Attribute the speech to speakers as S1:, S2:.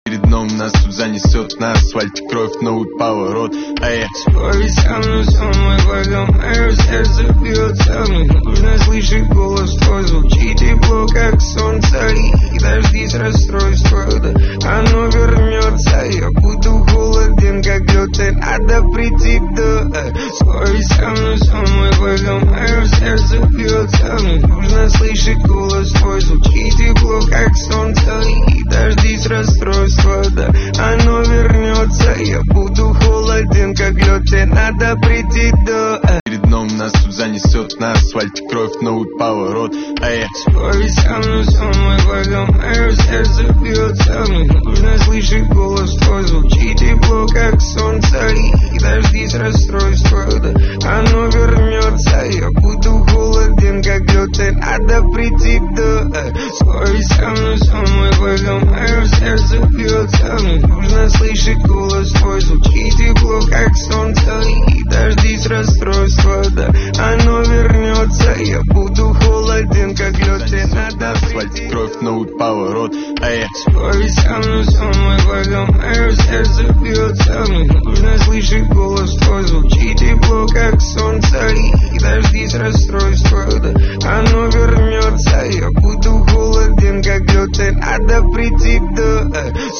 S1: Перед дном нас тут занесет на асфальте кровь, новый поворот. А я
S2: спорю со мной, мой вагон, мое сердце бьется. Мне нужно слышать голос твой, звучит тепло, как солнце. И дождись расстройства, да оно вернется. Я буду холоден, как лед, и надо прийти до. Спорю со мной, вагон, мое сердце бьется. Мне нужно слышать голос твой, звучит тепло, как солнце. И дождись расстройства, да оно вернется. Я буду холоден, как лед, и надо прийти до.
S1: Перед дном нас тут занесет на асфальте кровь, новый поворот. А я
S2: спорю со мной, вагон, мое сердце бьется. Мне нужно слышать голос твой, звучит тепло, как солнце. И дождись расстройства, да оно вернется. Я буду холоден, как лед, и надо прийти до. Спорю со мной, вагон, мое сердце бьется. Мне нужно слышать голос твой, звучит тепло, как солнце. И дождись расстройства, да оно вернется. Я буду холоден, как лед, и надо прийти.
S1: Кровь, новый поворот. А я
S2: спорю со мной, вагон, мое сердце бьется. Мне нужно слышать голос твой, звучит тепло, как солнце. И дождись расстройства, да оно вернется. Я буду холоден, как лед, и надо прийти до.